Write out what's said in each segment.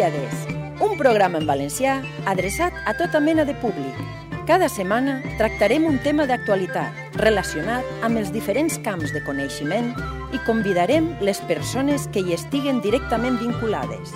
Plèiades, un programa en valencià adreçat a tota mena de públic. Cada setmana tractarem un tema d'actualitat relacionat amb els diferents camps de coneixement i convidarem les persones que hi estiguen directament vinculades.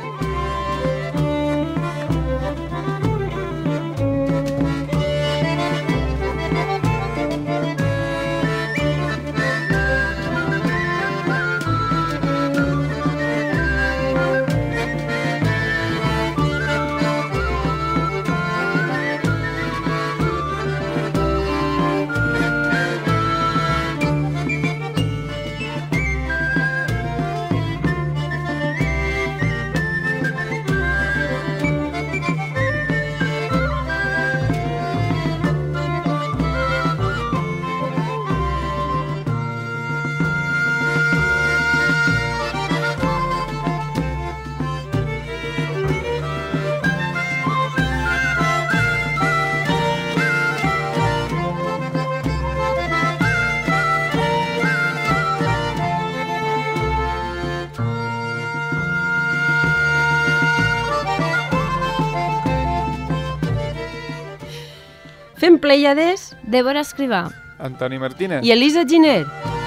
Fem Plèiades, Débora Escrivà, Antoni Martínez i Elisa Giner.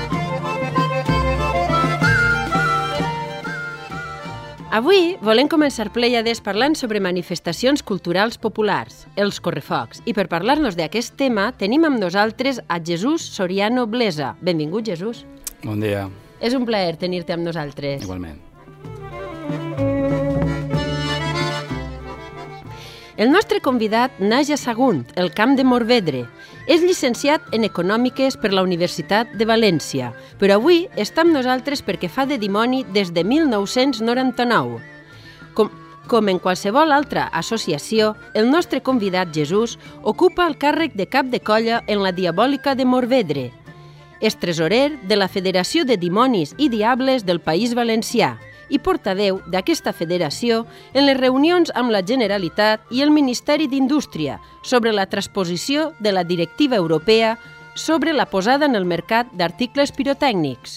Avui volem començar Plèiades parlant sobre manifestacions culturals populars, els correfocs. I per parlar-nos d'aquest tema tenim amb nosaltres a Jesús Soriano Blesa. Benvingut, Jesús. Bon dia. És un plaer tenir-te amb nosaltres. Igualment. El nostre convidat naix a Sagunt, el Camp de Morvedre. És llicenciat en Econòmiques per la Universitat de València, però avui està amb nosaltres perquè fa de dimoni des de 1999. Com en qualsevol altra associació, el nostre convidat, Jesús, ocupa el càrrec de cap de colla en la Diabòlica de Morvedre. És tresorer de la Federació de Dimonis i Diables del País Valencià i portaveu d'aquesta federació en les reunions amb la Generalitat i el Ministeri d'Indústria sobre la transposició de la Directiva Europea sobre la posada en el mercat d'articles pirotècnics.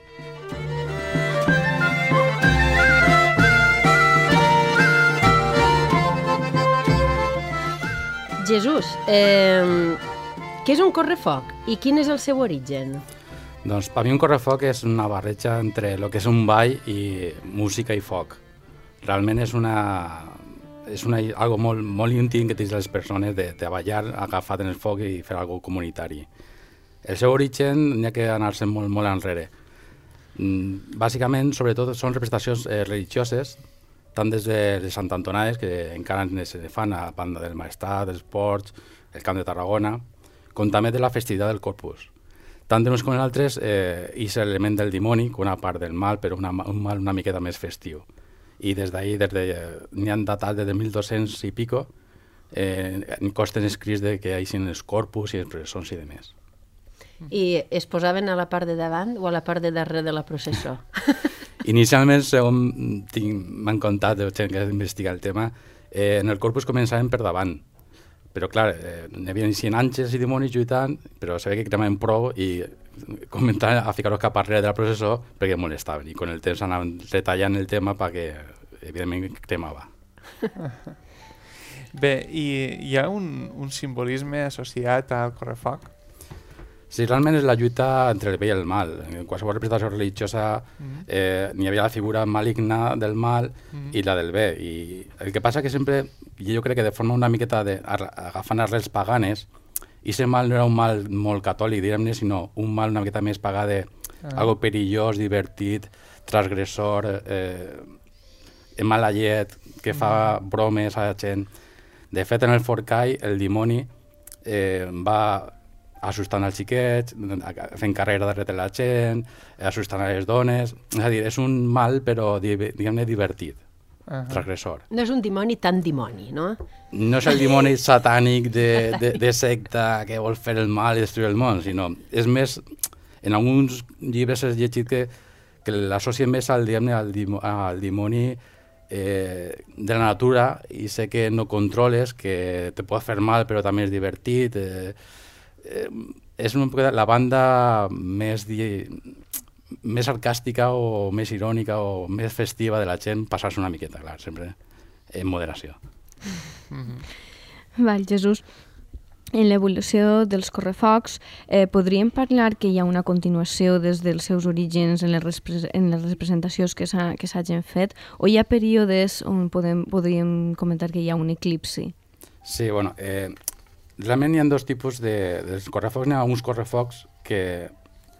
Jesús, què és un correfoc i quin és el seu origen? Doncs per mi un correfoc és una barreja entre el que és un ball i música i foc. Realment és algo molt íntim que tens les persones de ballar agafat en el foc i fer alguna comunitari. El seu origen n'hi ha que anar-se molt enrere. Bàsicament, sobretot, són representacions religioses, tant des de les Sant Antonades, que encara se fan a banda del Maestrat, dels Ports, el Camp de Tarragona, com també de la festivitat del Corpus. Tant d'uns com d'altres, és l'element del dimoni, una part del mal, però un mal una miqueta més festiu. I des d'ahir, n'hi han datat des de 1200 i pico, consten escrits que hi hagin els corpus i els processons i demés. I es posaven a la part de davant o a la part de darrere de la processó? Inicialment, segons m'han contat de gent que investiga el tema, en el corpus començaven per davant. Però, clar, n'hi havia àngels i dimonis lluitant, però se ve que cremaven prou i comentaven a ficar-los cap arrere de la processó perquè molestaven. I con el temps anaven retallant el tema perquè, evidentment, cremava. Bé, i hi ha un simbolisme associat al correfoc? Sí, realment és la lluita entre el bé i el mal. En qualsevol representació religiosa n'hi havia la figura maligna del mal i la del bé. I el que passa que sempre, jo crec que de forma una miqueta agafant arrels paganes, i aquest mal no era un mal molt catòlic, diguem-ne, sinó un mal una miqueta més pagà de algo perillós, divertit, transgressor, malallet, que fa bromes a la gent. De fet, en el Forcall, el dimoni va assustant els xiquets, fent carrera darrere de la gent, assustant a les dones. És a dir, és un mal, però diguem-ne divertit, transgressor. No és un dimoni tan dimoni, no? No és el dimoni satànic de secta que vol fer el mal i destruir el món, sinó és més, en alguns llibres has llegit que l'associen més al dimoni de la natura i sé que no controles, que te pot fer mal però també és divertit. És la banda més més sarcàstica o més irònica o més festiva de la gent, passar-se una miqueta, clar, sempre en moderació. Val, Jesús, en l'evolució dels correfocs podríem parlar que hi ha una continuació des dels seus orígens en les representacions que s'hagin fet, o hi ha períodes on podríem comentar que hi ha un eclipsi? Sí, bueno, realment hi ha dos tipus dels correfocs. Hi ha uns correfocs que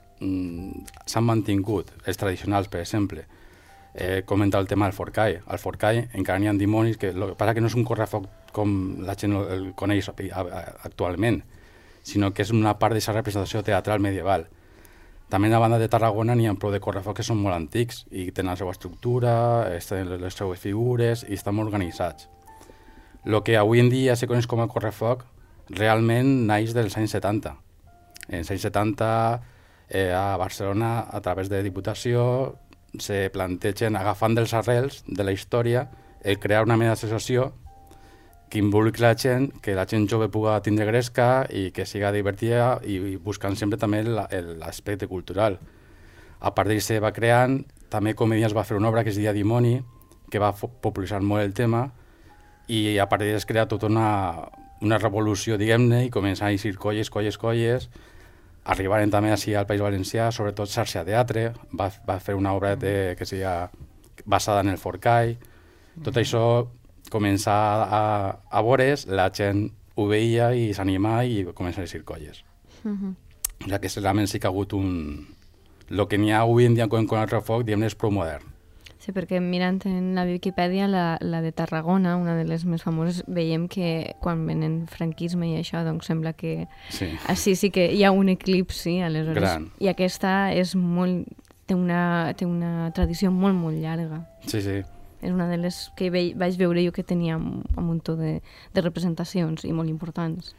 s'han mantingut, els tradicionals, per exemple. Comenta el tema del Forcall. Al Forcall encara n'hi ha dimonis, que el que passa que no és un correfoc com la gent el coneix actualment, sinó que és una part d'aquesta representació teatral medieval. També a la banda de Tarragona n'hi ha prou de correfocs que són molt antics i tenen la seva estructura, tenen les seues figures i estan molt organitzats. El que avui en dia se coneix com a correfoc realment naix dels anys 70. En els anys 70 a Barcelona, a través de Diputació, se plantegen, agafant dels arrels de la història, crear una mena d'associació que involucri la gent, que la gent jove pugui tindre gresca i que siga divertida i buscant sempre també l'aspecte cultural. A part d'ell se va creant, també Comedians va fer una obra que es deia Dimoni, que va popularitzar molt el tema, i a part d'ell es crea tota una revolució, diguem-ne, i començar a eixir colles, arribaren també així al País Valencià, sobretot Xarxa Teatre, va fer una obra que seria basada en el Forcall. Tot això començar a veure's, la gent ho veia i s'anima i comença a eixir colles. O sigui que realment sí que ha hagut el que n'hi ha avui en dia con el correfoc, diguem-ne, és prou modern. Sí, perquè mirant en la Viquipèdia, la de Tarragona, una de les més famoses, veiem que quan venen franquisme i això, doncs sembla que així sí que hi ha un eclipsi, aleshores. Gran. I aquesta és té una tradició molt, molt llarga. Sí, sí. És una de les que vaig veure jo que tenia un muntó de representacions i molt importants.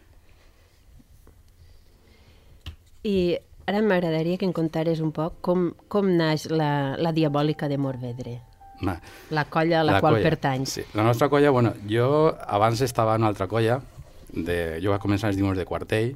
I ara m'agradaria que em contares un poc com naix la Diabòlica de Morvedre, la colla a la qual pertanys. Sí. La nostra colla, bueno, jo abans estava en una altra colla, jo vaig començar els Dimonis de Quartell,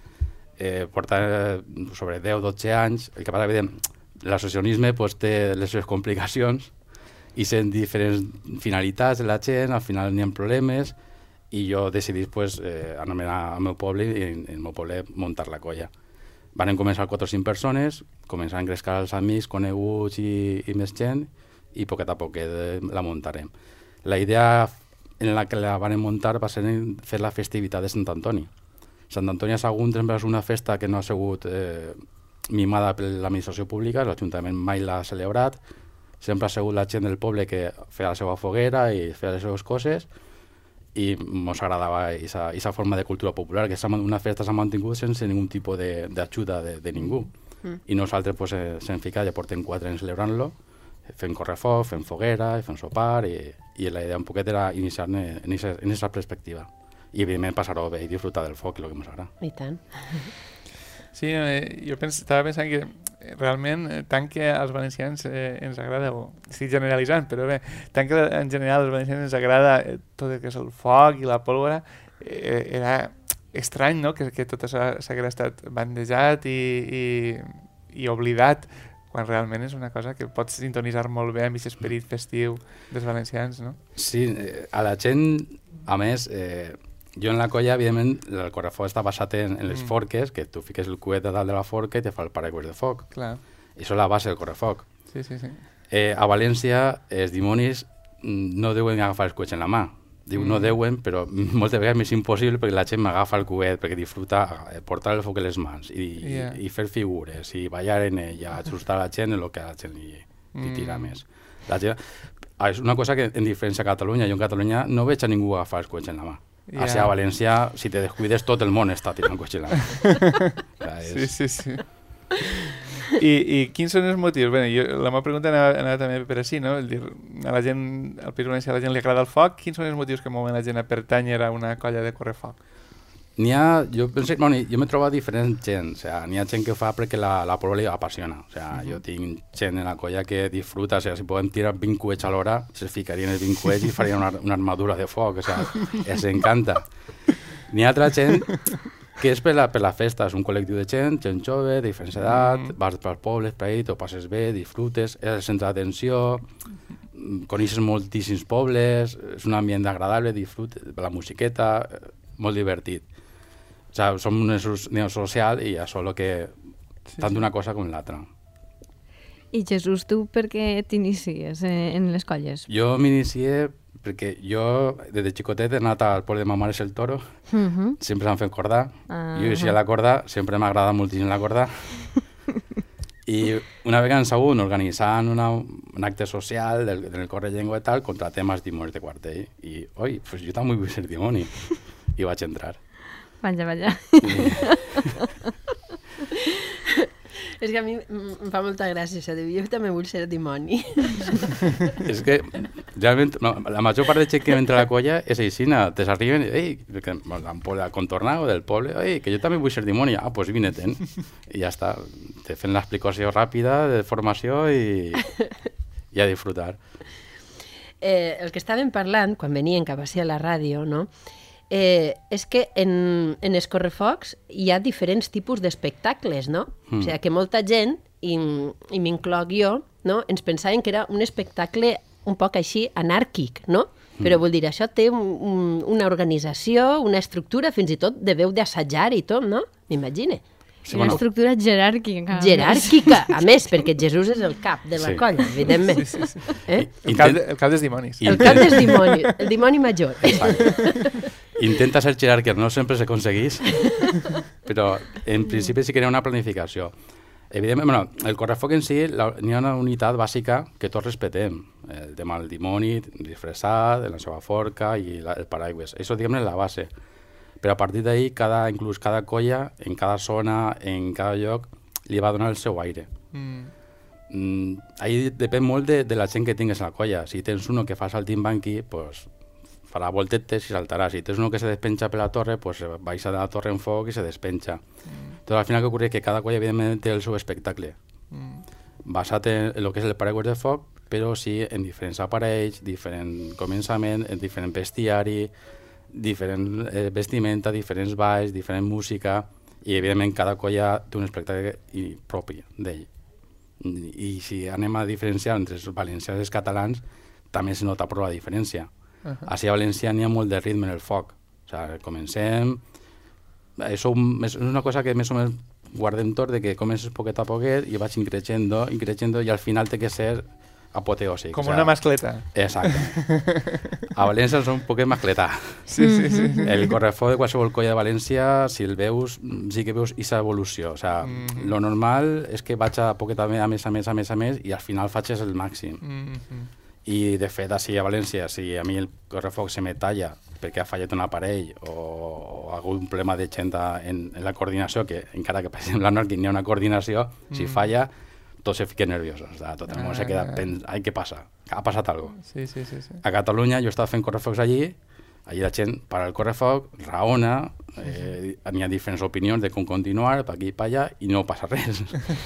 portava sobre 10-12 anys, el que passa que l'associacionisme té les seves complicacions, i sent diferents finalitats de la gent, al final n'hi ha problemes, i jo decidís anar al meu poble i en el meu poble muntar la colla. Van començar 4 o 5 persones, començar a engrescar els amics, coneguts i més gent, i poquet a poquet la muntarem. La idea en la que la van muntar va ser fer la festivitat de Sant Antoni. Sant Antoni a Sagunt és una festa que no ha sigut mimada per l'administració pública, l'Ajuntament mai l'ha celebrat, sempre ha sigut la gent del poble que feia la seva foguera i feia les seves coses, i ens agradava aquesta forma de cultura popular, que una festa s'ha mantingut sense ningun tipus d'ajuda de ningú. I nosaltres s'hem ficat, ja portem 4 anys celebrant-lo, fent correfoc, fent foguera, fent sopar, i la idea un poquet era iniciar-ne en aquesta perspectiva. I evidentment passar-ho bé i disfrutar del foc, el que ens agrada. I tant. Sí, jo estava pensant que realment, tant que als valencians ens agrada, o estic generalitzant, però bé, tant que en general als valencians ens agrada tot el que és el foc i la pólvora, era estrany, no?, que tot això s'hagués estat bandejat i oblidat, quan realment és una cosa que pots sintonitzar molt bé amb aquest esperit festiu dels valencians, no? Sí, a la gent, a més, jo en la colla, evidentment, el correfoc està basat en les forques, que tu fiques el coet a dalt de la forca i te fa el paraigües de foc. Clar. I això és la base del correfoc. Sí, sí, sí. A València, els dimonis no deuen agafar els coets en la mà. Diu, no deuen, però moltes vegades és impossible perquè la gent m'agafa el coet, perquè disfruta portar el foc a les mans i fer figures, i ballar en ella, ajustar la gent en el que a la gent li tira més. La gent, és una cosa que en diferència a Catalunya, jo en Catalunya no veig a ningú agafar els coets en la mà. A València, si te descuides, tot el món està tirant coets en la mà. Sí, sí, sí. I quins són els motius? Bé, la meva pregunta anava també per així, no? A la gent, al País Valencià, a la gent li agrada el foc. Quins són els motius que mouen la gent a pertànyer a una colla de correfoc? Jo m'he trobat diferents gent. N'hi ha gent que ho fa perquè la prova li apassiona. Jo tinc gent en la colla que disfruta. Si poden tirar 20 coets a l'hora, se'ls ficarien els 20 coets i farien una armadura de foc. Els encanta. N'hi ha altra gent que és per la festa, és un col·lectiu de gent jove, de diferents edats, vas pels pobles, per ahí, t'ho passes bé, disfrutes, és el centre d'atenció, coneixes moltíssims pobles, és un ambient agradable, disfrutes, la musiqueta, molt divertit. O sigui, som un social i això és el que tant d'una cosa com l'altra. I Jesús, tu per què t'inicies en les colles? Jo m'inicié perquè jo, des de xicotet, he anat al poble de ma mare, és el Toro, sempre s'han fet corda, jo hi la corda, sempre m'ha agradat moltíssim la corda, i una vegada en segon organitzant un acte social del Corre Llengua i tal, contra temes dimonis de quartell, i, oi, pues jo també vull ser dimoni, i vaig entrar. Vaja. És que a mi em fa molta gràcia això de jo també vull ser dimoni. És que, realment, la major part de gent que entra a la colla és aixina, te s'arriben, ei, a contornar o del poble, ei, que jo també vull ser dimoni, pues vine-te'n. I ja està, te fent l'explicació ràpida de formació i a disfrutar. El que estàvem parlant, quan venien cap a ser a la ràdio, no?, és que en els correfocs hi ha diferents tipus d'espectacles, no? O sigui, que molta gent, i m'incloc jo, no? Ens pensaven que era un espectacle un poc així anàrquic, no? Però vull dir, això té una organització, una estructura, fins i tot deveu d'assajar i tot, no? M'imagine. Sí, una estructura jeràrquica. Jeràrquica, a més, perquè Jesús és el cap de la colla, evidentment. Sí. El cap dels dimonis. El cap dels dimonis, el dimoni major. Intenta ser jeràrquic, no sempre s'aconsegueix, però en principi sí que hi ha una planificació. Evidentment, bueno, el correfoc en si, n'hi ha una unitat bàsica que tots respetem. El tema del dimoni, disfressat, la seva forca i el paraigües. Això, diguem-ne, és la base. Però a partir d'ahir, inclús cada colla, en cada zona, en cada lloc, li va donar el seu aire. Ahir depèn molt de la gent que tingues a la colla. Si tens uno que fa saltimbanqui, pues farà voltetes i saltarà. Si tens uno que se despenja per la torre, pues baixa de la torre en foc i se despenja. Entonces, al final, què ocorre? Que cada colla, evidentment, té el seu espectacle. Basat en el que és el paraigües de foc, però sí en diferents aparells, diferent començament, en diferent bestiari, diferent vestimenta, diferents balls, diferent música, i evidentment cada colla té un espectacle propi d'ell. I si anem a diferenciar entre els valencians i els catalans, també se nota prou la diferència. Així a València n'hi ha molt de ritme en el foc. O sigui, comencem... És una cosa que més o menys guardem tot, de que comences poquet a poquet i vaig increixendo i al final té que ser apoteòsic. Com una mascleta. Exacte. A València són un poquet mascletà. Sí. El correfoc de qualsevol colla de València, si el veus, sí que veus aquesta evolució. O sigui, lo normal és que vaig a poquet a més i al final faig el màxim. I de fet, així a València, si a mi el correfoc se me talla perquè ha fallat un aparell o ha hagut un problema de gent en la coordinació, que encara que per exemple l'anàrquic n'hi ha una coordinació, si falla, tots se fiquen nerviosos. Tot el món se queda ai, què passa? Ha passat alguna cosa. Sí. A Catalunya jo estava fent correfocs allí la gent para el correfoc, raona, n'hi ha diferents opinions de com continuar, per aquí i per allà, i no passa res.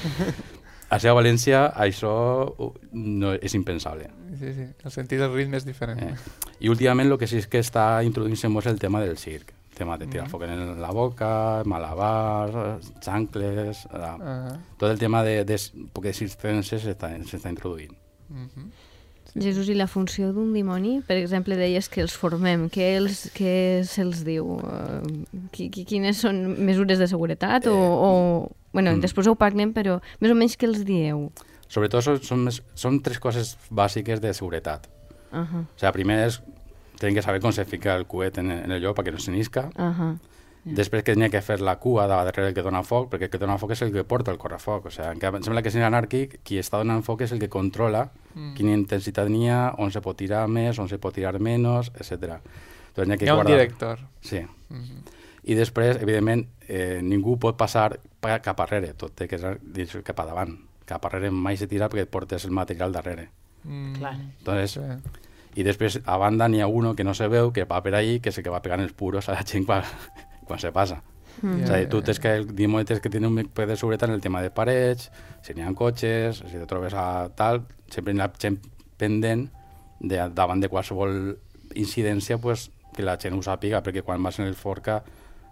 A ser a València això no, és impensable. Sí, el sentit del ritme és diferent. I últimament el que sí és que està introduint-se molt el tema del circ. El tema de tirar foc en la boca, malabars, xancles... Tot el tema de circenses s'està introduint. Jesús, i la funció d'un dimoni? Per exemple, deies que els formem. Què se'ls diu? Quines són mesures de seguretat? Després ho parlem, però més o menys què els dieu? Sobretot són tres coses bàsiques de seguretat. O sigui, primer és tenen que saber com se fica el coet en el lloc perquè no s'enisca. Després que n'hi ha que fer la cua de darrere el que dona foc, perquè el que dona foc és el que porta el correfoc. O sigui, em sembla que si és anàrquic, qui està donant foc és el que controla quina intensitat n'hi ha, on se pot tirar més, on se pot tirar menys, etc. Hi ha un director. Sí. I després, evidentment, ningú pot passar cap arrere, tot té que ser cap a davant. Cap arrere mai se tira perquè et portes el material darrere. Clar. Entonces, i després, a banda, n'hi ha uno que no se veu, que va per allí, que és el que va pegant els puros a la gent quan se passa. És a dir, tu tens que el dimoni tens que tenir un poc de seguretat en el tema de parets, si n'hi ha cotxes, si te trobes a tal, sempre hi ha gent pendent davant de qualsevol incidència, pues, que la gent ho sàpiga, perquè quan vas en el forca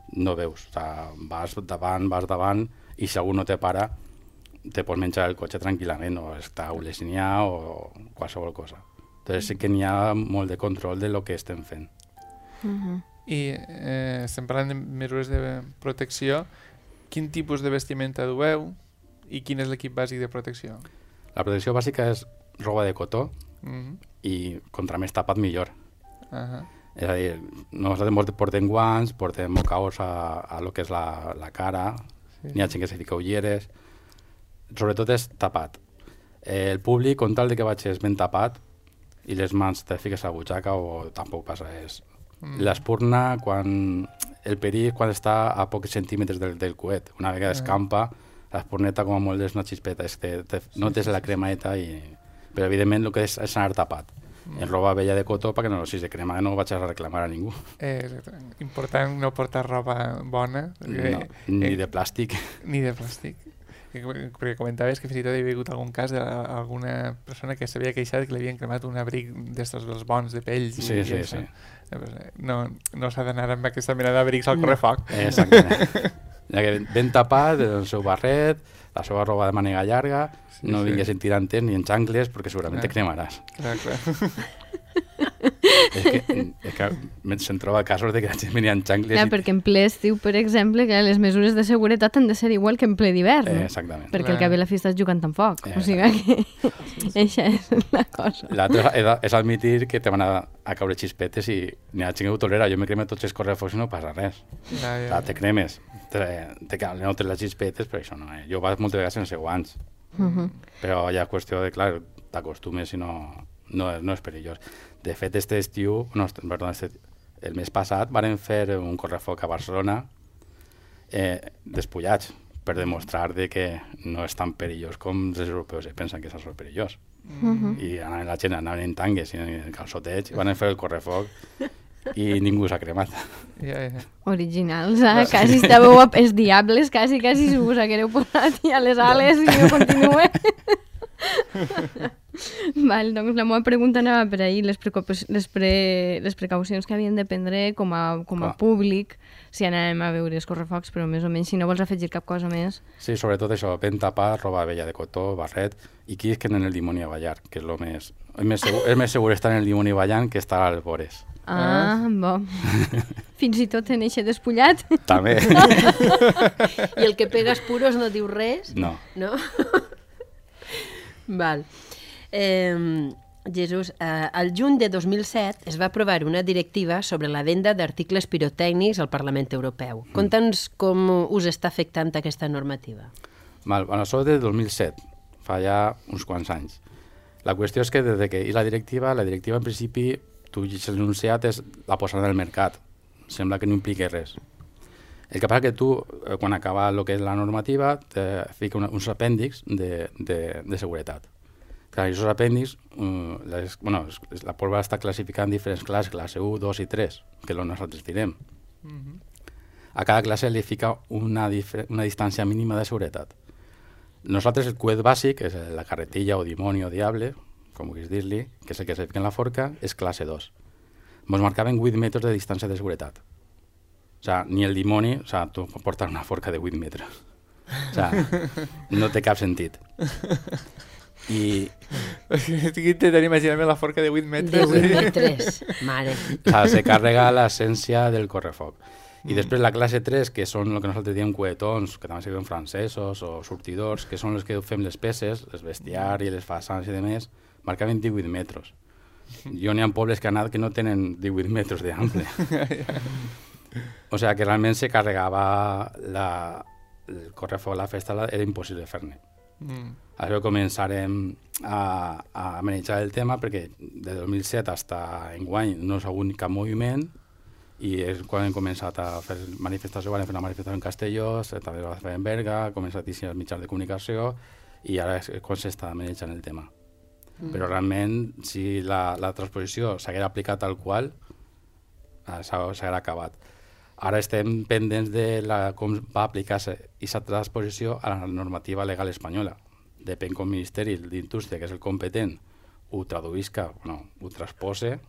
no veus. O sigui, vas davant, i si algú no te para, te pots menjar el cotxe tranquil·lament, o està olesinyà o qualsevol cosa. Entonces sí que n'hi ha molt de control de lo que estem fent. I estem parlant de mesures de protecció. Quin tipus de vestimenta dueu i quin és l'equip bàsic de protecció? La protecció bàsica és roba de cotó i contra més tapat millor. És a dir, nosaltres portem guants, portem mocaos a lo que és la cara, n'hi ha gent que se fica ulleres, sobretot és tapat. El públic, con tal de que vagis ben tapat i les mans te fiques a la butxaca o tampoc passa res. L'espurna, el perill, quan està a pocs centímetres del coet, una vegada escampa, l'espurneta com a molt és una xispeta, és que notes la cremaeta, però evidentment el que és anar tapat. En roba vella de cotó, perquè no, si és de crema no ho vaig a reclamar a ningú. Important no portar roba bona. No, ni de plàstic. Ni de plàstic. Perquè comentaves que fins i tot hi havia hagut algun cas d'alguna persona que s'havia queixat que li havien cremat un abric d'estos dels bons de pells. Sí. No s'ha d'anar amb aquesta mena d'abrics al correfoc. Exactament. Ben tapat, el seu barret, la seva roba de màniga llarga, no vinguessin tirantes ni en xancles perquè segurament te cremaràs. Clar. És que se'n troba casos de que la gent venia en xancles... Clar, perquè en ple estiu, per exemple, que les mesures de seguretat han de ser igual que en ple d'hivern. Exactament. Perquè el que ve a la fi estàs jugant amb foc. O sigui que això és la cosa. L'altre és admitir que te van a caure xispetes i n'hi ha gent que ho tolera. Jo me creme tots els correfocs i no passa res. Te cremes, te notes les xispetes, però això no. Jo vaig moltes vegades sense guants. Però hi ha qüestió de, clar, t'acostumes i no és perillós. De fet, el mes passat varen fer un correfoc a Barcelona despullats per demostrar que no és tan perillós com els europeus pensen que és molt perillós. I la gent anaven en tangues i en calçotets, van fer el correfoc i ningú s'ha cremat. Originals, quasi estàveu els diables, quasi si us haguereu posat a les ales i no continueu. Val, doncs la meva pregunta anava per ahir, les precaucions que havien de prendre com a públic si anàvem a veure els correfocs, però més o menys si no vols afegir cap cosa més. Sí, sobretot això, ben tapat, roba vella de cotó, barret, i qui és que en el dimoni a ballar, que és el més segur estar en el dimoni ballant que estar als vores. Bo. Fins i tot en eixe despullat? També. I el que pegas puros no diu res? No. Val. Jesús, al juny de 2007 es va aprovar una directiva sobre la venda d'articles pirotècnics al Parlament Europeu. Conta'ns com us està afectant aquesta normativa. Això és de 2007, fa ja uns quants anys. La qüestió és que des que la directiva en principi, tu llegeixes l'enunciat, és la posada en el mercat. Sembla que no implica res. El que passa que tu, quan acaba el que és la normativa, te fica uns apèndix de seguretat. Clar, aquests apèndix, la pólvora està classificada en diferents classes, classe 1, 2 i 3, que nosaltres direm. A cada classe li fica una distància mínima de seguretat. Nosaltres el coet bàsic, és la carretilla o dimoni o diable, com vulguis dir-li, que és el que se fica en la forca, és classe 2. Ens marcaven 8 metres de distància de seguretat. O sigui, ni el dimoni, tu pots portar una forca de 8 metres. O sigui, no té cap sentit. Estic intentant imaginar-me la forca de 8 metres. De 8 metres, mare. Se carrega l'essència del correfoc. I després la classe 3, que són el que nosaltres diem coetons, que també siguin francesos o sortidors, que són els que fem les peces, els bestiari, les façanes i demés, marcaven 18 metres. Jo n'hi ha pobles que han anat que no tenen 18 metres d'ample. O sigui que realment se carregava el correfoc, la festa, era impossible fer-ne. Això començarem a manejar el tema perquè de 2007 fins a enguany no s'ha hagut cap moviment i és quan hem començat a fer manifestació, vam fer una manifestació en Castelló, també la vam fer en Berga, ha començat a dir els mitjans de comunicació i ara és quan s'està manejant el tema. Però realment, si la transposició s'haguera aplicat tal qual, s'haguera acabat. Ara estem pendents de com va aplicar-se aquesta transposició a la normativa legal espanyola. Depèn com el Ministeri d'Indústria, que és el competent, ho traduïsca, ho transpose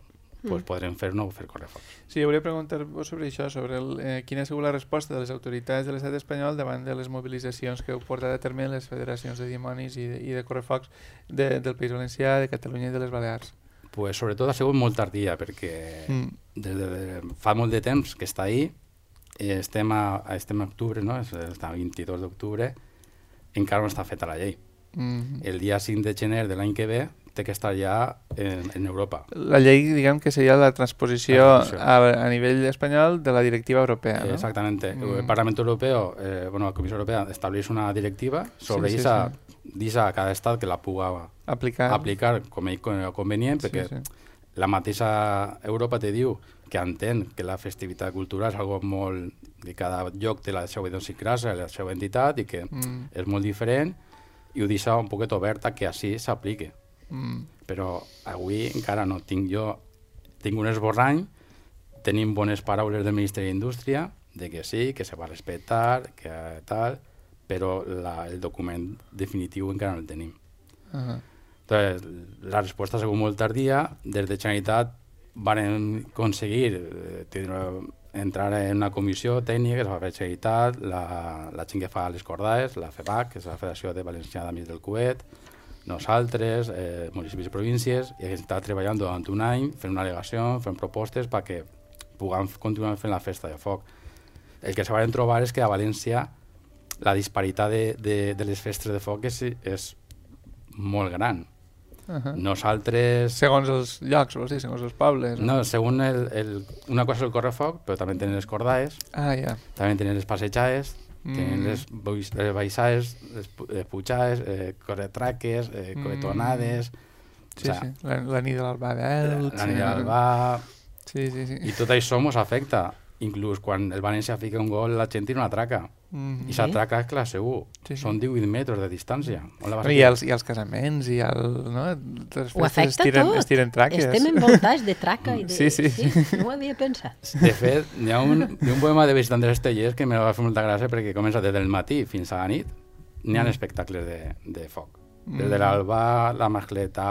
podrem fer-ne o fer correfocs. Sí, jo volia preguntar-vos sobre això, sobre quina ha sigut la resposta de les autoritats de l'estat espanyol davant de les mobilitzacions que heu portat a terme les federacions de dimonis i de correfocs del País Valencià, de Catalunya i de les Balears. Pues sobretot ha sigut molt tardia, perquè des de fa molt de temps que està ahí, estem a octubre, no? Està el 22 d'octubre, encara no està feta la llei. El dia 5 de gener de l'any que ve té que estar ja en Europa. La llei, diguem que seria la transposició a nivell espanyol de la directiva europea, ¿no? Exactamente. El Parlamento Europeo, la Comissió Europea estableix una directiva sobre dice a cada estat que la puga aplicar com ell convenient, perquè la mateixa Europa te diu que entén que la festivitat cultural és algo molt... de cada lloc té la seva idiosincràsia, la seva entitat, i que és molt diferent, i ho deixa un poquet obert a que així s'apliqui. Però avui encara no tinc un esborrany, tenim bones paraules del Ministeri d'Indústria, de que sí, que se va respectar, que tal, però el document definitiu encara no el tenim. Entonces, la resposta ha sigut molt tardia. Des de Generalitat van aconseguir entrar en una comissió tècnica que es va fer Generalitat, la gent que fa les cordades, la FEBAC, que és la Federació de Valencià d'Amics del Cuet, nosaltres, municipis i províncies, i hem estat treballant durant un any, fent una al·legació, fent propostes perquè puguem continuar fent la festa de foc. El que se van trobar és que a València la disparitat de les festes de foc és molt gran. Nosaltres... Segons els llocs, vols dir? Segons els pobles? No, segons una cosa és el correfoc, però també tenen les cordades, també tenen les passejades, tenen les baixades, les pujades, corretraques, corretonades... La nit de l'Albà d'Elx... La nit de l'Albà... Sí. I tot això ens afecta. Inclús quan el València fica un gol, la gent tira una traca. I la traca és clar segur. Són 18 metres de distància. I els casaments i ho afecta tot. Es tiren traques. Estem envoltats de traca. Sí. No ho havia pensat. De fet, hi ha un poema de Vicent Andrés Tellers que me va fer molta gràcia perquè comença des del matí fins a la nit. N'hi ha espectacles de foc. Des de l'Albà, la mascleta,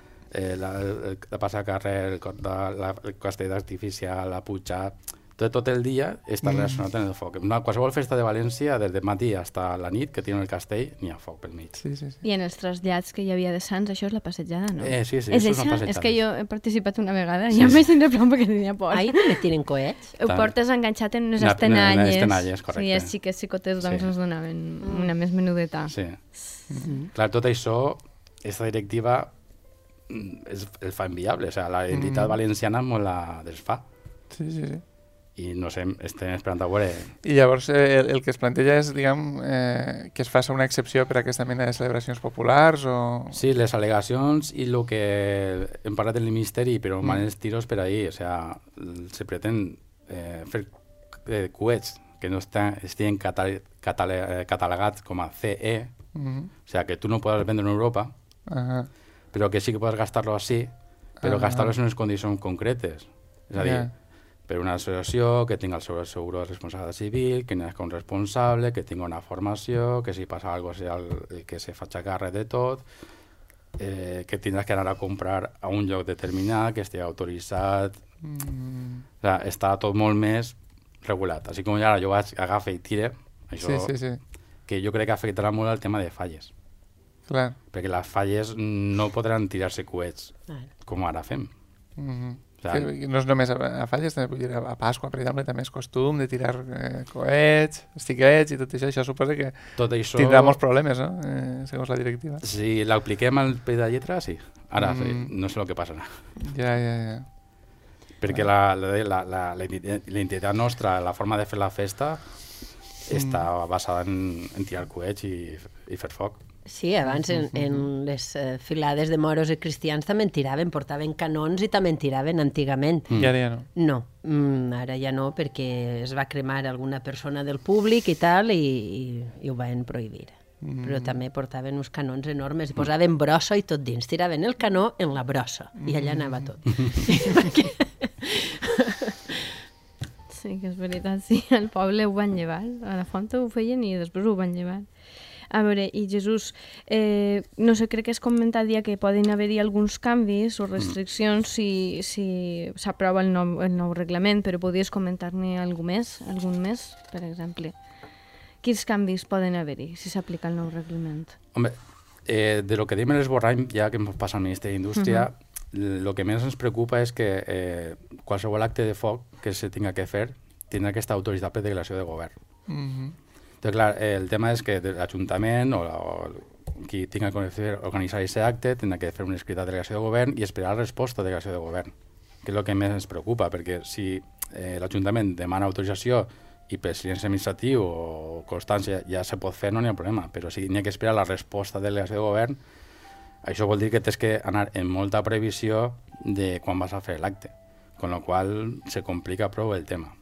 la passacarrer, el castell artificial, la puja... Tot el dia està relacionat amb el foc. Qualsevol festa de València, des del matí fins a la nit, que tiene el castell, n'hi ha foc pel mig. I en els trasllats que hi havia de Sants, això és la passejada, no? Sí, és això una passejada. És que jo he participat una vegada i ja m'he sentit plan perquè tenia por. Ahí també tiren coets? Ho portes enganxat en unes estenalles. En estenalles, correcte. Sí, els xiques xicotes doncs ens donaven una més menudeta. Sí. Clar, tot això, aquesta directiva el fa inviable. O sigui, la identitat valenciana molt la desfà. Sí. I no sé, estem esperant a veure... I llavors el que es planteja és, diguem, que es faci una excepció per a aquesta mena de celebracions populars o... Sí, les al·legacions i el que hem parlat del Ministeri, però van els tiros per ahí. O sigui, se pretén fer coets que no estiguin catalogats com a CE, o sigui, que tu no podes vendre en Europa, però que sí que podes gastar-lo així, però gastar-lo en unes condicions concretes. És a dir, per una associació, que tingui el seu seguro de responsabilitat civil, que n'hi hagi un responsable, que tingui una formació, que si passa alguna cosa que se faci càrrec de tot, que tindràs que anar a comprar a un lloc determinat, que estigui autoritzat... O sigui, està tot molt més regulat. Així com ara jo agafa i tire, això que jo crec que afectarà molt el tema de falles. Clar. Perquè les falles no podran tirar-se coets com ara fem. No és només a falles, també vull dir, a Pasqua, per exemple, també és costum de tirar coets, estiquets i tot això. Això suposa que tindrà molts problemes, no? Segons la directiva. Si l'apliquem al peu de lletra, sí. Ara no sé el que passarà. Ja. Perquè la identitat nostra, la forma de fer la festa, està basada en tirar coets i fer foc. Sí, abans en les filades de moros i cristians també en tiraven, portaven canons i també en tiraven antigament. I ara ja no? No, ara ja no, perquè es va cremar alguna persona del públic i tal, i ho van prohibir. Però també portaven uns canons enormes, i posaven brossa i tot dins, tiraven el canó en la brossa, i allà anava tot. Sí, que és veritat, sí, al poble ho van llevar, a la Fonta ho feien i després ho van llevar. A veure, i Jesús, no sé, crec que es comentaria que poden haver-hi alguns canvis o restriccions si s'aprova el nou reglament, però podries comentar-ne algun més, per exemple? Quins canvis poden haver-hi si s'aplica el nou reglament? Home, de lo que diem en l'esborrany, ja que ens passa al Ministeri d'Indústria, el que més ens preocupa és que qualsevol acte de foc que se tinga que fer tindrà que estar autoritzat per declaració de govern. Entonces, clar, el tema és que l'Ajuntament o qui tinga que organitzar aquest acte tindrà que fer un escrit de delegació de govern i esperar la resposta de delegació de govern, que és el que més ens preocupa, perquè si l'Ajuntament demana autorització i per silenci administratiu o constància ja se pot fer, no n'hi ha problema, però si n'hi ha que esperar la resposta de delegació de govern, això vol dir que tens que anar en molta previsió de quan vas a fer l'acte, con lo qual se complica prou el tema.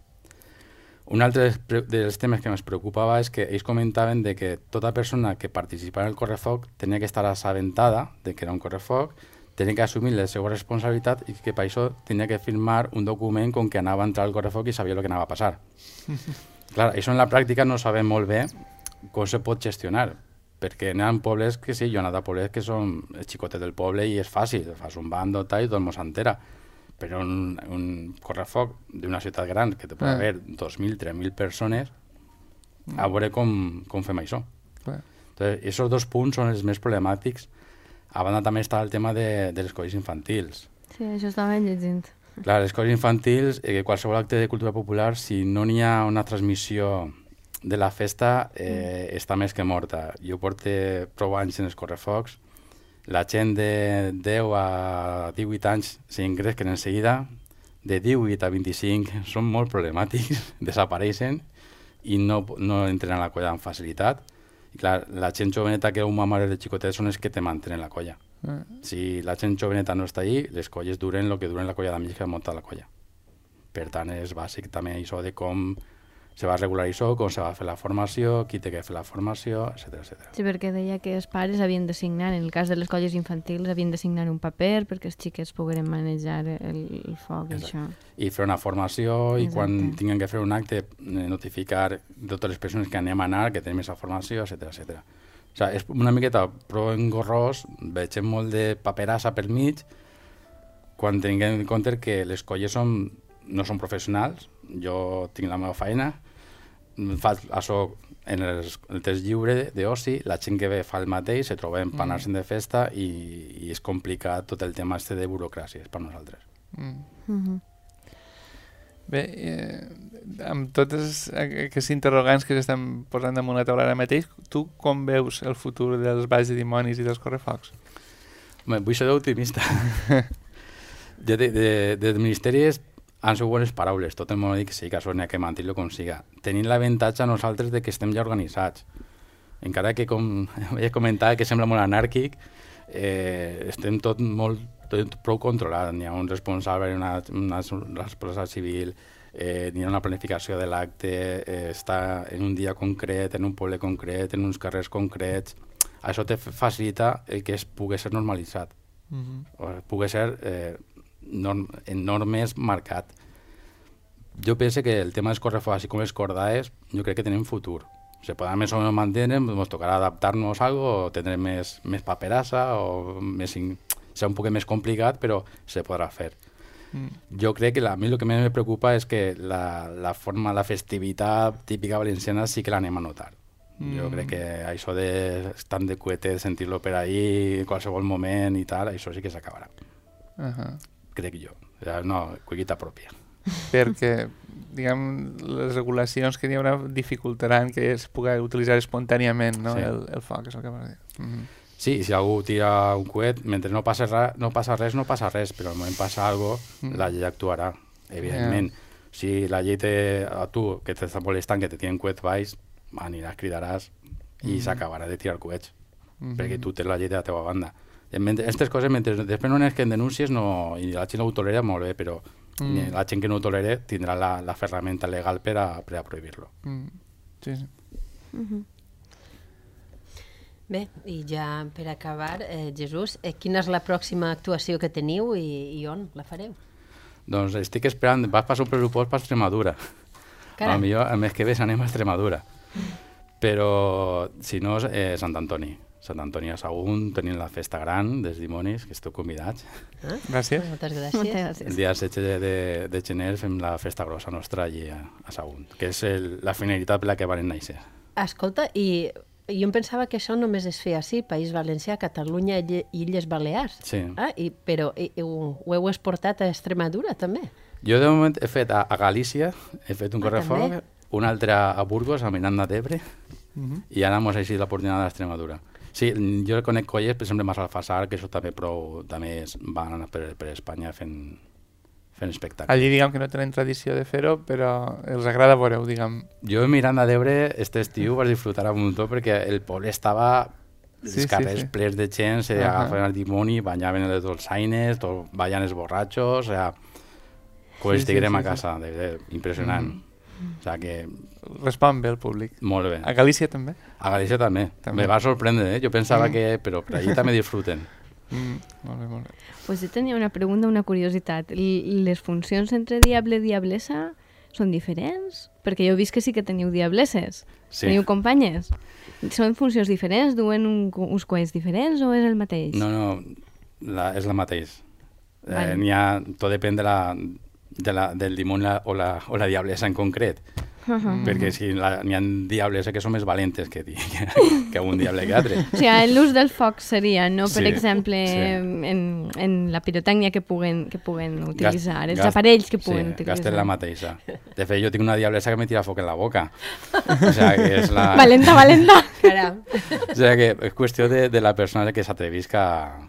Un altre dels temes que ens preocupava és que ells comentaven de que tota persona que participava en el correfoc tenia que estar assabentada de que era un correfoc, tenia que assumir la seva responsabilitat i que per això tenia que firmar un document com que anava a entrar al correfoc i sabia el que anava a passar. Clar, això en la pràctica no sabem molt bé com se pot gestionar, perquè n'hi ha pobles que sí, jo he anat a pobles que són xicotes del poble i és fàcil, fas un bando tal, i tot el món s'entera. Però un correfoc d'una ciutat gran que te pot haver 2.000, 3.000 persones, a veure com fem això. Entonces, aquests dos punts són els més problemàtics. A banda també està el tema de les colles infantils. Sí, això estava llegint. Clar, les colles infantils, qualsevol acte de cultura popular, si no n'hi ha una transmissió de la festa, està més que morta. Jo porto prou anys en els correfocs. La gent de 10 a 18 anys s'ingresquen en seguida, de 18 a 25 són molt problemàtics, desapareixen i no entren a la colla amb facilitat. I clar, la gent joveneta que un mare de xicotets són els que te mantenen la colla. Si la gent joveneta no està allí, les colles duren el que duren la colla d'amics que ha muntat la colla. Per tant, és bàsic també això de com se va regular això, com se va fer la formació, qui té que fer la formació, etc. Sí, perquè deia que els pares havien de signar, en el cas de les colles infantils, havien de signar un paper perquè els xiquets pogueren manejar el foc, això. I fer una formació, i quan tinguin que fer un acte, notificar totes les persones que anem a anar, que tenim aquesta formació, etc. O sigui, és una miqueta prou engorrós, veig molt de paperassa per mig, quan tinguem en compte que les colles no són professionals, jo tinc la meva feina, faig això en el temps lliure d'oci, la gent que ve fa el mateix, se troba empanant-se de festa i és complicat tot el tema de burocràcia per nosaltres. Bé, amb totes aquests interrogants que s'estan posant damunt la taula ara mateix, tu com veus el futur dels balls de dimonis i dels correfocs? Vull ser optimista. Del Ministeri han sigut bones paraules, tot el món ha dit que sí, que això n'hi ha que mantenir-lo com siga. Tenim l'avantatge nosaltres de que estem ja organitzats. Encara que, com vaig comentar, que sembla molt anàrquic, estem tot prou controlat. N'hi ha un responsable, una responsabilitat civil, n'hi ha una planificació de l'acte, està en un dia concret, en un poble concret, en uns carrers concrets. Això te facilita el que pugui ser normalitzat, pugui ser en normes marcat. Jo penso que el tema dels correfocs, així com les cordades, jo crec que tenen futur. Se poden més o menys mantenir, ens tocarà adaptar-nos a algo, o tindre més paperassa, o ser un poc més complicat, però se podrà fer. Jo crec que a mi el que més me preocupa és que la festivitat típica valenciana sí que l'anem a notar. Jo crec que això d'estar de cuete, sentir-lo per ahí en qualsevol moment i tal, això sí que s'acabarà. Crec jo. No, cuequita pròpia. Perquè, diguem, les regulacions que hi haurà dificultaran que es pugui utilitzar espontàniament, no? Sí. El foc, és el que vas dir. Sí, si algú tira un coet, mentre no passa res, però al moment passa alguna cosa, la llei actuarà, evidentment. Si la llei a tu, que t'està molestant, que te tiren coets baix, aniràs, cridaràs i s'acabarà de tirar coets, perquè tu tens la llei de la teva banda. Aquestes coses, després no és que en denúncies, i la gent ho tolera molt bé, però la gent que no ho tolera tindrà la ferramenta legal per a prohibir-lo. Sí. Bé, i ja per acabar, Jesús, quina és la pròxima actuació que teniu i on la fareu? Doncs estic esperant, vas passar un pressupost per Extremadura. Potser el mes que ve anem a Extremadura. Però, si no, Sant Antoni. Sant Antoni a Sagunt, tenim la festa gran dels dimonis, que esteu convidats. Gràcies. Moltes gràcies. El dia 16 de gener fem la festa grossa nostra allí a Sagunt, que és la finalitat per la que van néixer. Escolta, i jo em pensava que això només es feia així, País Valencià, Catalunya i Illes Balears. Sí. Però ho heu exportat a Extremadura, també? Jo de moment he fet a Galícia, he fet un correfoc, un altre a Burgos, a Miranda d'Ebre, i ara mos ha eixit l'oportunitat d'Extremadura. Sí, jo conec colles, per exemple, Massalfassar, que això també van anar per Espanya fent espectacles. Allí, diguem que no tenen tradició de fer-ho, però els agrada veure-ho, diguem. Jo a Miranda d'Ebre, este estiu, vaig disfrutar un muntó perquè el poble estava... els carrers plens de gent, se agafaven el dimoni, banyaven les dolçaines, ballant els borratxos, o sea, com estiguem a casa, impressionant. O sea que... Respon bé el públic. Molt bé. A Galícia també? A Galícia també. Me va sorprendre, Jo pensava que... Però per allí també disfruten. Molt bé, molt bé. Pues jo tenia una pregunta, una curiositat. Les funcions entre diable i diablessa són diferents? Perquè jo he vist que sí que teniu diablesses. Sí. Teniu companyes. Són funcions diferents? Duen uns coets diferents o és el mateix? No, és el mateix. N'hi ha... Tot depèn del dimoni o la diablessa en concret. Perquè si n'hi ha diables que són més valentes que un diable que altre. O sigui, l'ús del foc seria, no? Per exemple, en la pirotècnia que puguen utilitzar, els aparells que puguen utilitzar. Gasten la mateixa. De fet, jo tinc una diablessa que me tira foc en la boca. O sigui, que és la... Valenta! Caram! O sigui, que és qüestió de la persona que s'atrevisca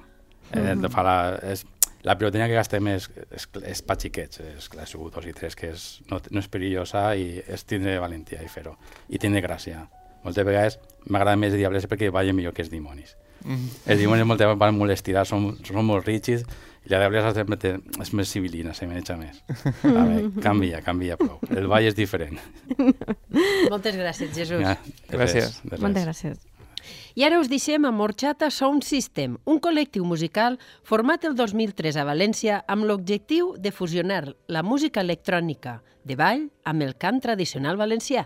la pirotècnia que gastem és pa xiquets, és clar, 2 i 3, que no és perillosa i és tindre valentia i fer-ho. I tindre gràcia. Moltes vegades m'agrada més diables perquè ballen millor que els dimonis. Els dimonis moltes vegades van molt estirats, són molt rígids, i la diablessa és més civilina, se m'echa més. A veure, canvia prou. El ball és diferent. Moltes gràcies, Jesús. Gràcies. Moltes gràcies. I ara us deixem amb Horchata Sound System, un col·lectiu musical format el 2003 a València amb l'objectiu de fusionar la música electrònica de ball amb el cant tradicional valencià.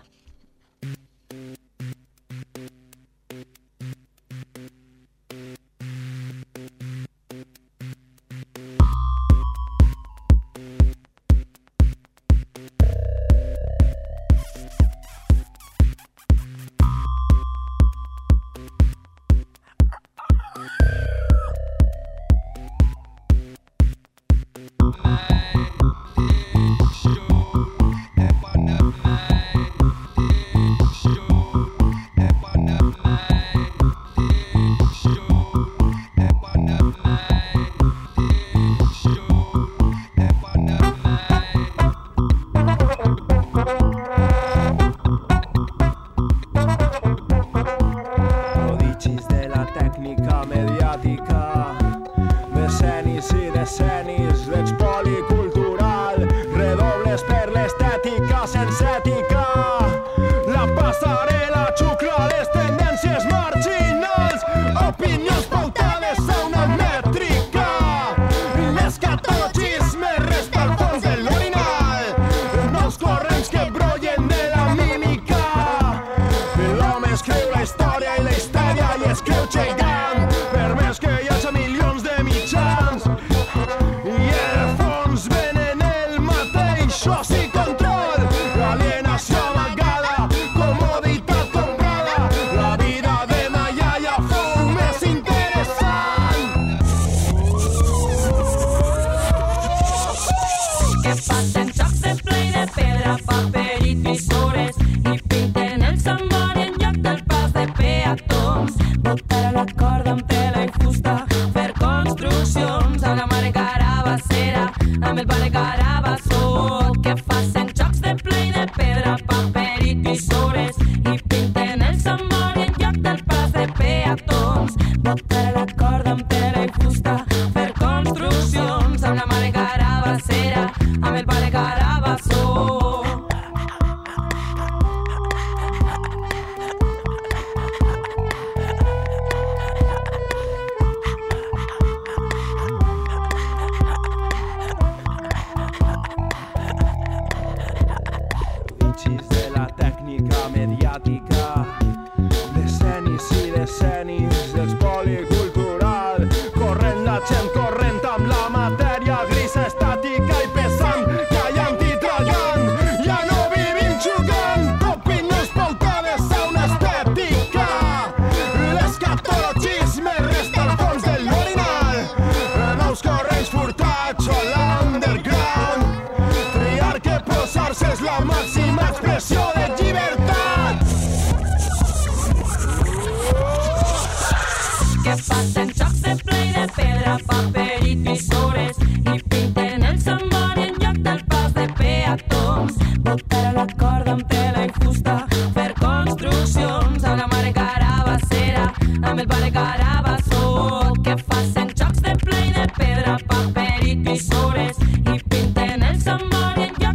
de la tècnica mediàtica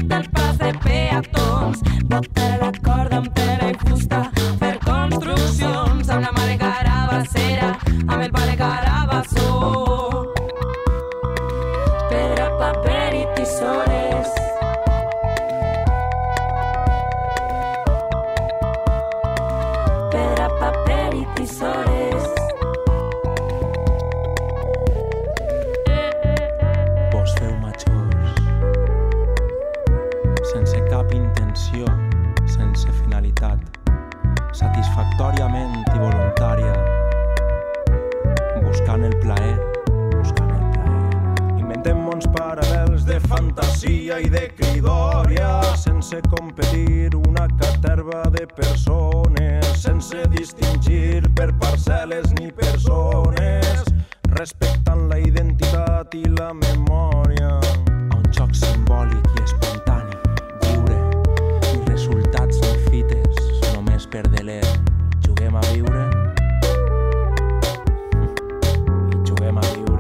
del pas de peatons. Botar la corda amb tela i fusta, fer construccions amb la mare carabassera, amb el pare carabassó. Pedra, paper i tisores. Pedra, paper i tisores. Vos feu majors, sense cap intenció, sense finalitat, satisfactòriament i voluntària, buscant el plaer, Inventem mons paral·lels de fantasia i de cridòria, sense competir una caterva de persones, sense distingir per parcel·les ni persones, respectant la identitat i la memòria. A un joc simbòlic i espontani, lliure, ni resultats ni fites, només per deler. Juguem a viure i juguem a viure.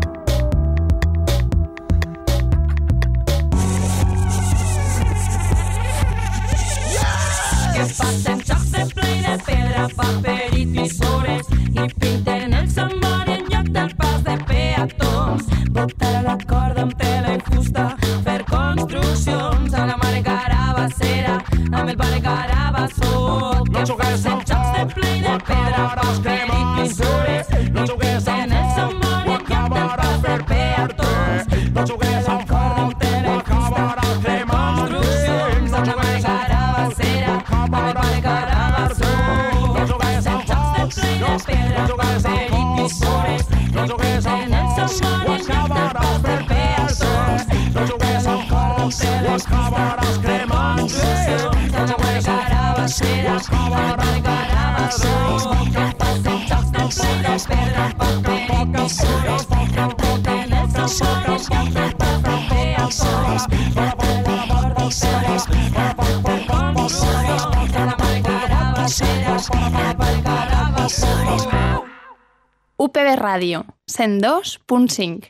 Que passen jocs de play de pedra, paper i tisores i pinten el sambari en lloc del pas de peatons. Botar a la corda amb tela i fusta, fer construccions amb la mare carabassera, amb el pare carabassó. Que passen jocs de play de pedra, paper i tisores i pinten el sambari en lloc del pas de peatons. Botar a la corda amb tela i fusta, fer construccions amb la mare carabassera, amb el pare carabassó. Que passen jocs de play de pedra, paper i tisores i pinten el sambari en lloc del pas de peatons. Botar a la corda amb tela i fusta, fer construccions amb la mare carabassera, amb el pare carabassó. Que passen jocs de play de pedra, paper i tisores i pinten el sambari en lloc del pas de peatons. Botar a la corda amb tela i fusta, fer construccions amb la mare carabassera, amb el pare carabassó. UPB Ràdio, 102.5.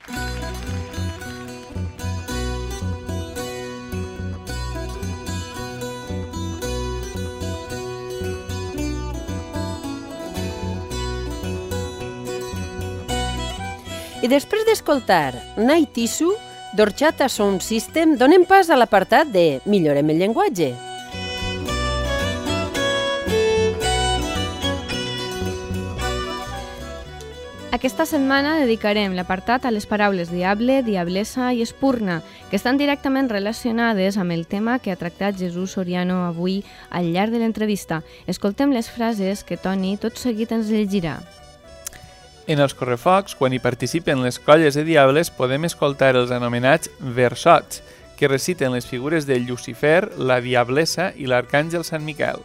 I després d'escoltar Night Issue, d'Orchata Sound System, donem pas a l'apartat de Millorem el llenguatge. Aquesta setmana dedicarem l'apartat a les paraules diable, diablessa i espurna, que estan directament relacionades amb el tema que ha tractat Jesús Soriano avui al llarg de l'entrevista. Escoltem les frases que Toni tot seguit ens llegirà. En els correfocs, quan hi participen les colles de diables, podem escoltar els anomenats versots, que reciten les figures de Llucifer, la diablessa i l'arcàngel Sant Miquel.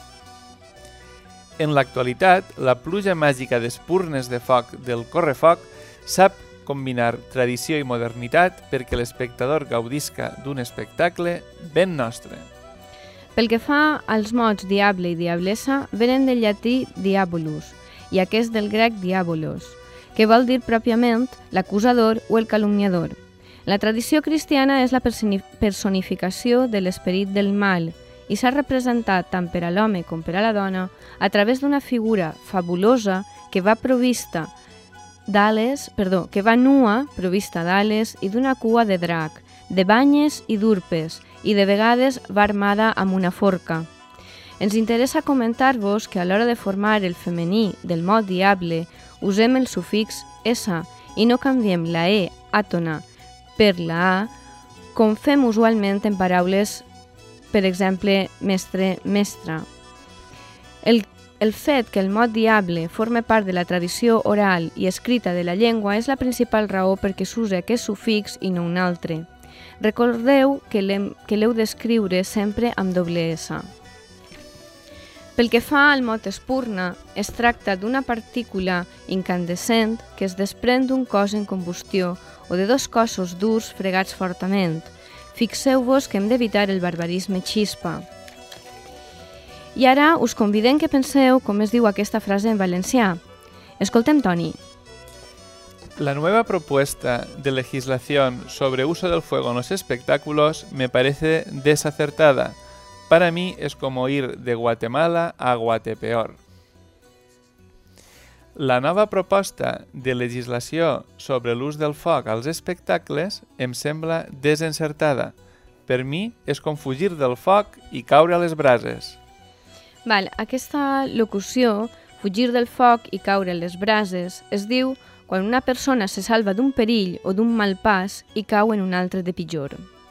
En l'actualitat, la pluja màgica d'espurnes de foc del correfoc sap combinar tradició i modernitat perquè l'espectador gaudisca d'un espectacle ben nostre. Pel que fa als mots diable i diablessa, venen del llatí diabolus, i aquest del grec diabolos, que vol dir pròpiament l'acusador o el calumniador. La tradició cristiana és la personificació de l'esperit del mal i s'ha representat tant per a l'home com per a la dona a través d'una figura fabulosa que va nua, provista d'ales i d'una cua de drac, de banyes i d'urpes, i de vegades va armada amb una forca. Ens interessa comentar-vos que a l'hora de formar el femení del mot diable usem el sufix essa i no canviem la e àtona per la a, com fem usualment en paraules, per exemple, mestre, mestra. El fet que el mot diable forme part de la tradició oral i escrita de la llengua és la principal raó perquè s'usa aquest sufix i no un altre. Recordeu que l'heu d'escriure sempre amb doble S. Pel que fa al mot espurna, es tracta d'una partícula incandescent que es desprèn d'un cos en combustió o de dos cossos durs fregats fortament. Fixeu-vos que hem d'evitar el barbarisme xispa. I ara us convidem que penseu com es diu aquesta frase en valencià. Escoltem, Toni. La nueva propuesta de legislación sobre uso del fuego en los espectáculos me parece desacertada. Para mí es como ir de Guatemala a Guatepeor. La nova proposta de legislació sobre l'ús del foc als espectacles em sembla desencertada. Per mi és com fugir del foc i caure a les brases. Aquesta locució, fugir del foc i caure a les brases, es diu quan una persona se salva d'un perill o d'un mal pas i cau en un altre de pitjor.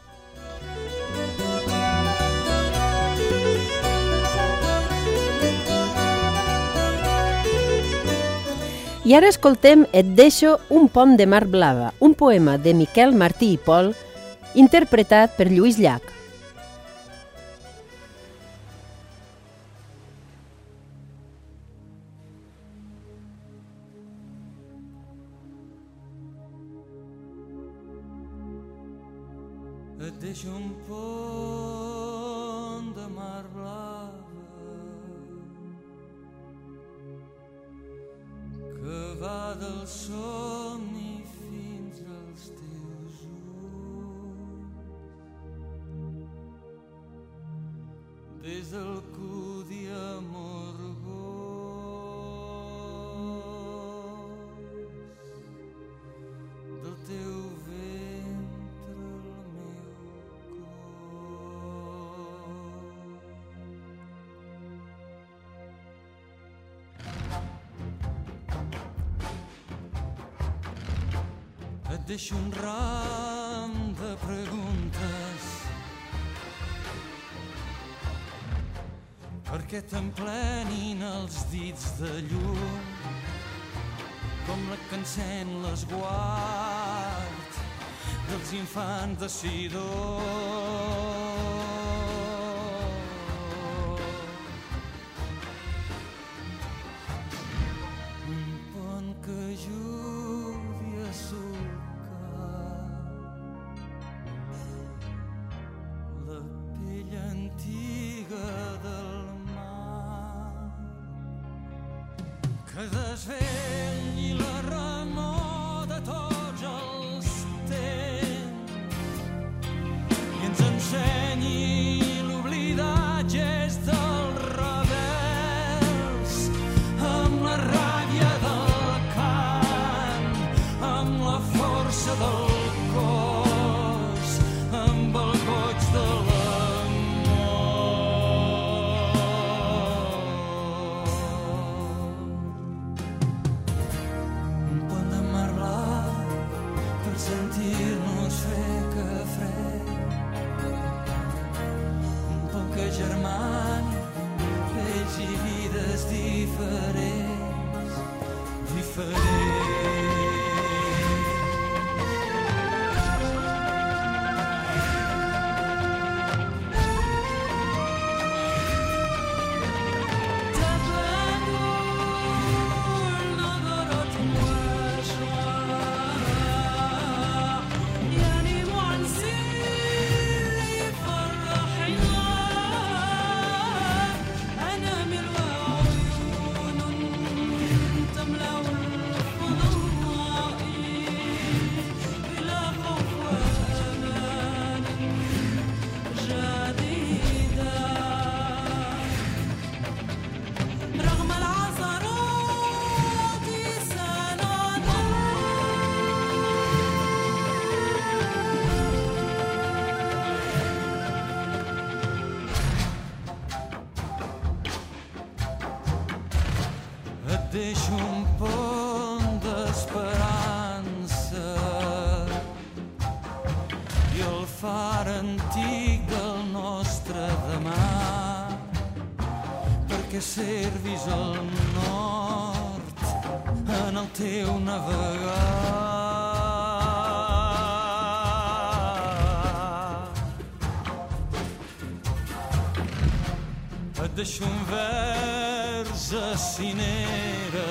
I ara escoltem Et deixo un pont de mar blava, un poema de Miquel Martí i Pol, interpretat per Lluís Llach. Et deixo un pont de mar blava que va del somni fins als teus ulls, des del cudi amorgós del teu ventre al meu cor. Et deixo un ram de preguntes perquè t'emplenin els dits de llum com la que encén l'esguard dels infants de Sidó. Un pont que ajudi a solcar la pell antiga del mar que desvelli la remor de tots els temps i ens ensenyi l'oblidatges dels rebels amb la ràbia del cant, amb la força del cos, amb el goig de sentir-nos fer cafè, un pont que germani pells i vides diferents. Et deixo un pont d'esperança i el far antic del nostre demà perquè servis al nord en el teu navegar. Et deixo un vers a cinera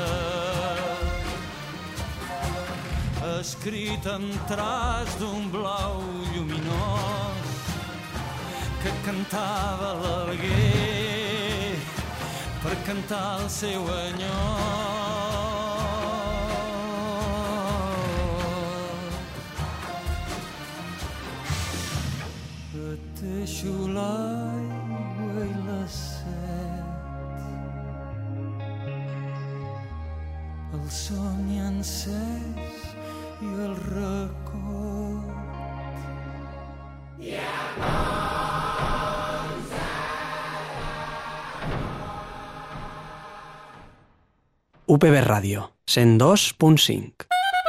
escrit en traç d'un blau lluminós que cantava l'alguer per cantar el seu enyor. deixo l'aigua i la set, el somni encès i el record. UPB Ràdio, 102.5.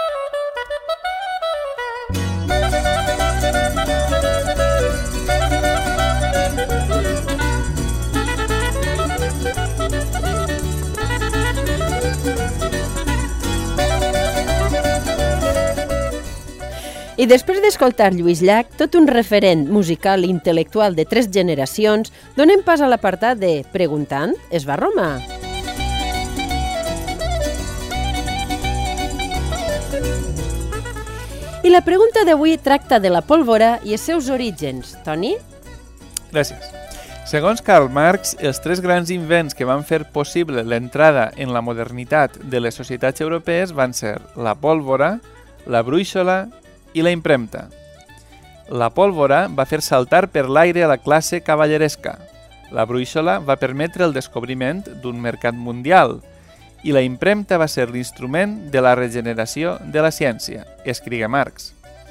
I després d'escoltar Lluís Llach, tot un referent musical i intel·lectual de 3 generacions, donem pas a l'apartat de Preguntant es va a Roma. I la pregunta d'avui tracta de la pólvora i els seus orígens. Toni? Gràcies. Segons Karl Marx, els 3 grans invents que van fer possible l'entrada en la modernitat de les societats europees van ser la pólvora, la brúixola i la impremta. La pólvora va fer saltar per l'aire a la classe cavalleresca. La brúixola va permetre el descobriment d'un mercat mundial i la impremta va ser l'instrument de la regeneració de la ciència, escrigué Marx.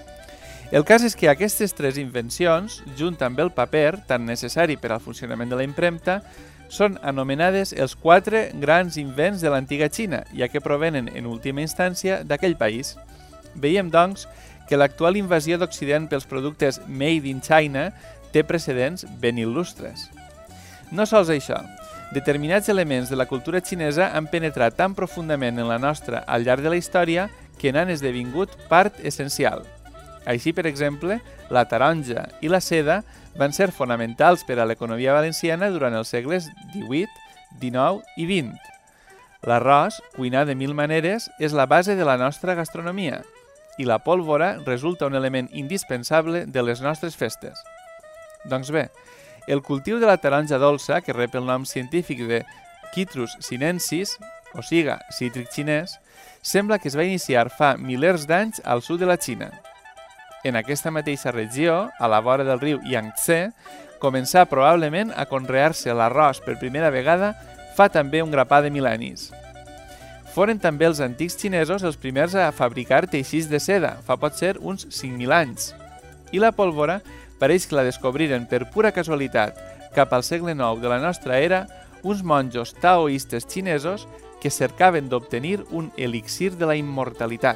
El cas és que aquestes 3 invencions, junt amb el paper, tan necessari per al funcionament de la impremta, són anomenades els 4 grans invents de l'antiga Xina, ja que provenen en última instància d'aquell país. Veiem, doncs, que l'actual invasió d'Occident pels productes Made in China té precedents ben il·lustres. No sols això, determinats elements de la cultura xinesa han penetrat tan profundament en la nostra al llarg de la història que n'han esdevingut part essencial. Així, per exemple, la taronja i la seda van ser fonamentals per a l'economia valenciana durant els segles XVIII, XIX i XX. L'arròs, cuinat de 1000 maneres, és la base de la nostra gastronomia i la pólvora resulta un element indispensable de les nostres festes. Doncs bé, el cultiu de la taronja dolça, que rep el nom científic de Citrus sinensis, o siga, cítric xinès, sembla que es va iniciar fa milers d'anys al sud de la Xina. En aquesta mateixa regió, a la vora del riu Yangtze, començà probablement a conrear-se l'arròs per primera vegada fa també un grapà de mil·lennis. Foren també els antics xinesos els primers a fabricar teixits de seda, fa potser uns 5.000 anys. I la pólvora pareix que la descobriren per pura casualitat, cap al segle IX de la nostra era, uns monjos taoistes xinesos que cercaven d'obtenir un elixir de la immortalitat.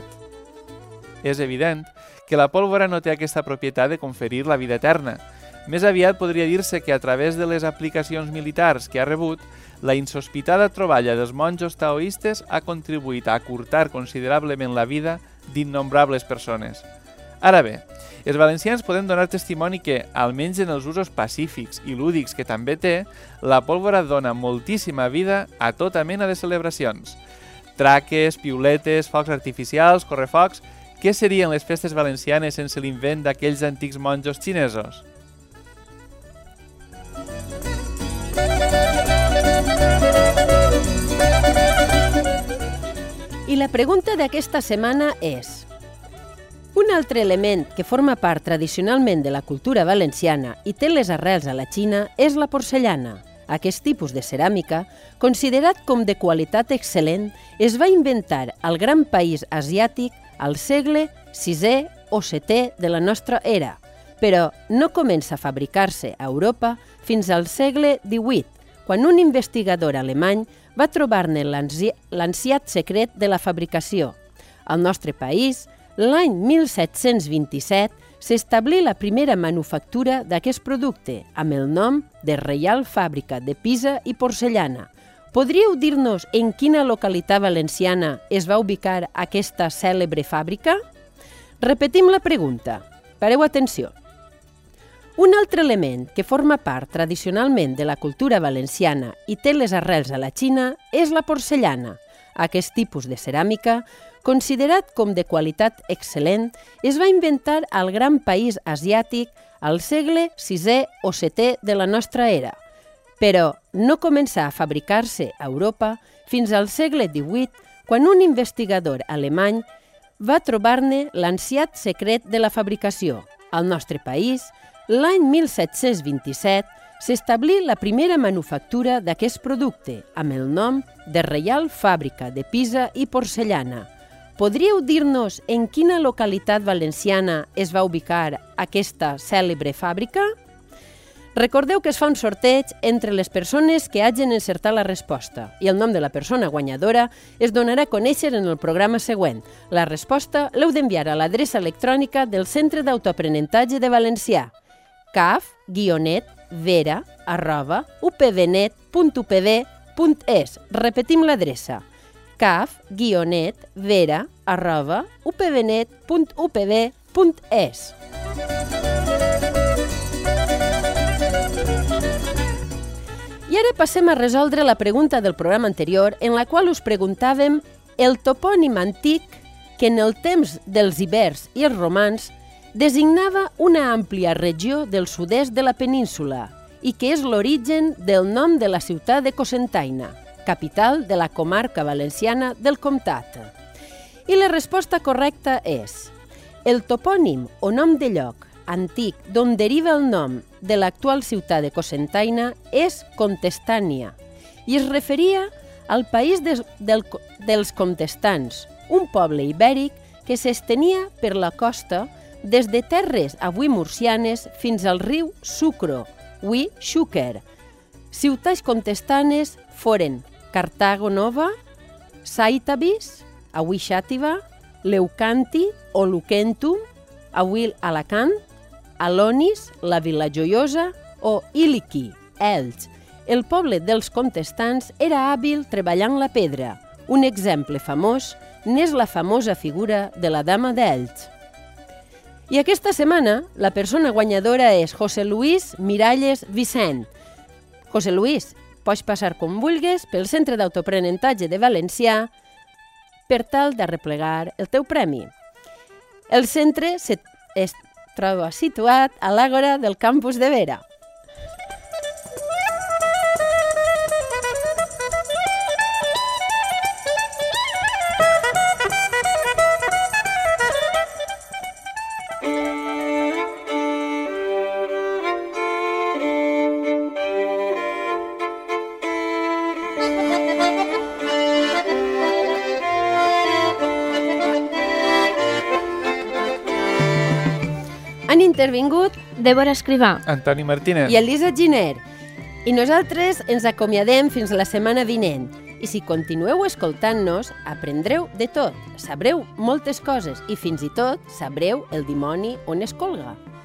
És evident que la pólvora no té aquesta propietat de conferir la vida eterna. Més aviat podria dir-se que a través de les aplicacions militars que ha rebut, la insospitada troballa dels monjos taoistes ha contribuït a acurtar considerablement la vida d'innombrables persones. Ara bé, els valencians podem donar testimoni que, almenys en els usos pacífics i lúdics que també té, la pólvora dona moltíssima vida a tota mena de celebracions. Traques, piuletes, focs artificials, correfocs... Què serien les festes valencianes sense l'invent d'aquells antics monjos xinesos? I la pregunta d'aquesta setmana és: un altre element que forma part tradicionalment de la cultura valenciana i té les arrels a la Xina és la porcellana. Aquest tipus de ceràmica, considerat com de qualitat excel·lent, es va inventar al gran país asiàtic al segle VI o VII de la nostra era, però no comença a fabricar-se a Europa fins al segle XVIII, quan un investigador alemany va trobar-ne l'anciat secret de la fabricació. Al nostre país, l'any 1727, s'establí la primera manufactura d'aquest producte, amb el nom de Reial Fàbrica de Pisa i Porcellana. Podríeu dir-nos en quina localitat valenciana es va ubicar aquesta cèlebre fàbrica? Repetim la pregunta. Pareu atenció. Un altre element que forma part tradicionalment de la cultura valenciana i té les arrels a la Xina és la porcellana. Aquest tipus de ceràmica, considerat com de qualitat excel·lent, es va inventar al gran país asiàtic al segle VI o VII de la nostra era, però no començà a fabricar-se a Europa fins al segle XVIII, quan un investigador alemany va trobar-ne l'anciat secret de la fabricació. Al nostre país, L'any 1727 s'establí la primera manufactura d'aquest producte, amb el nom de Reial Fàbrica de Pisa i Porcellana. Podríeu dir-nos en quina localitat valenciana es va ubicar aquesta cèlebre fàbrica? Recordeu que es fa un sorteig entre les persones que hagin encertat la resposta i el nom de la persona guanyadora es donarà a conèixer en el programa següent. La resposta l'heu d'enviar a l'adreça electrònica del Centre d'Autoaprenentatge de Valencià, caf-vera@upvnet.upv.es. Repetim l'adreça, caf-vera@upvnet.upv.es. I ara passem a resoldre la pregunta del programa anterior en la qual us preguntàvem el topònim antic que en el temps dels ibers i els romans designava una àmplia regió del sud-est de la península i que és l'origen del nom de la ciutat de Cocentaina, capital de la comarca valenciana del Comtat. I la resposta correcta és: el topònim o nom de lloc antic d'on deriva el nom de l'actual ciutat de Cocentaina és Contestània i es referia al país dels contestants, un poble ibèric que s'estenia per la costa des de terres avui murcianes fins al riu Sucro, avui Xúquer. Ciutats contestanes foren Cartago Nova, Saitavis, avui Xàtiva, Leucanti o Lucentum, avui Alacant, Alonis, la Vila Joiosa o Iliqui, Elx. El poble dels contestants era hàbil treballant la pedra. Un exemple famós n'és la famosa figura de la Dama d'Elx. I aquesta setmana la persona guanyadora és José Luis Miralles Vicent. José Luis, pots passar com vulguis pel Centre d'Autoaprenentatge de Valencià per tal d'arreplegar el teu premi. El centre es troba situat a l'Àgora del campus de Vera. Han intervingut Débora Escrivà, Antoni Martínez i Elisa Giner. I nosaltres ens acomiadem fins la setmana vinent. I si continueu escoltant-nos, aprendreu de tot, sabreu moltes coses i fins i tot sabreu el dimoni on es colga.